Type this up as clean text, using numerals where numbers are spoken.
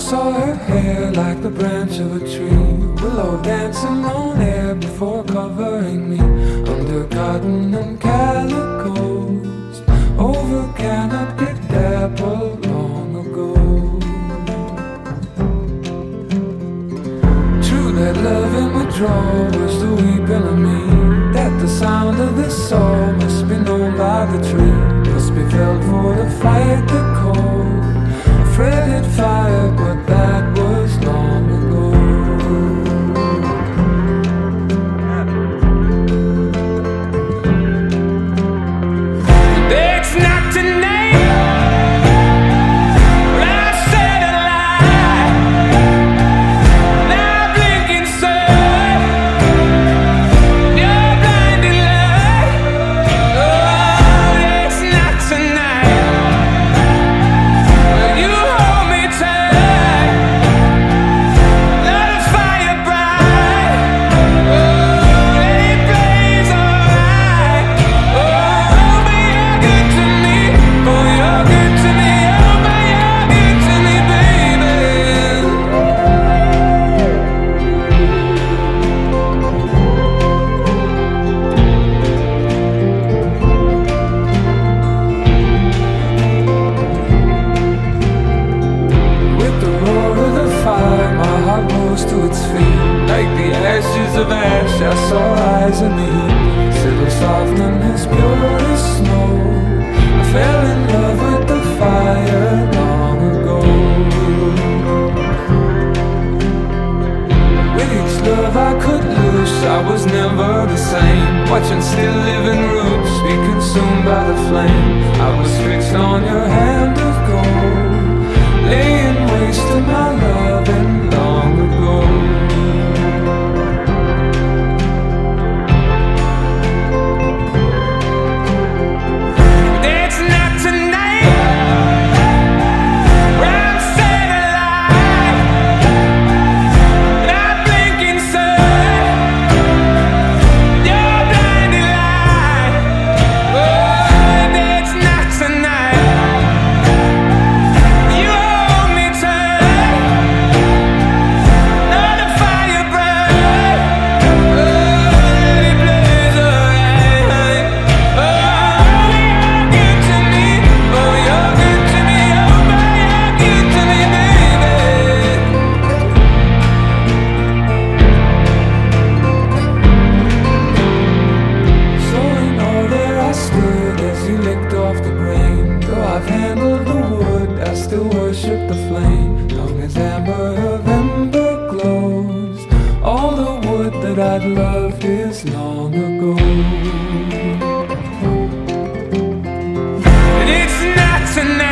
saw her hair like the branch of a tree, willow dancing on air before covering me, under cotton and calicos, over canopy dapple long ago. True that love in withdrawal was the weeping of me, that the sound of this song must be known by the tree, must be felt for to fight the cold. Fretted fire, but that was long ago. It's not tonight, but I said a lie. Now blinking sun, your blinding light. Oh, it's not tonight. Will you hold me tight? Let the fire bright. Oh, let it blaze alright. Oh, but you're good to me. Oh, you're good to me. Oh, but you're good to me, baby. With the roar of the fire, my heart rose to its feet. Like the ashes of ash, I saw eyes in me, settle soft and as pure as snow. I fell in love with the fire long ago. With each love I could lose, I was never the same. Watching still living roots be consumed by the flame. I was fixed on your hand of gold, laying waste to my loving long ago. It's not tonight, I'm set alive. Not blinking sun, your blinding light. Oh, it's not tonight. You hold me tight, let the fire bright. Oh, let it blaze alright. Oh, you're good to me. Oh, you're good to me. Oh, but you're good to me, baby. So in all there I stood as you licked off the grain. Though I've handled the wood, I still worship the flame. Long as amber of ember glows, all the wood that I'd loved is long ago. But it's not tonight.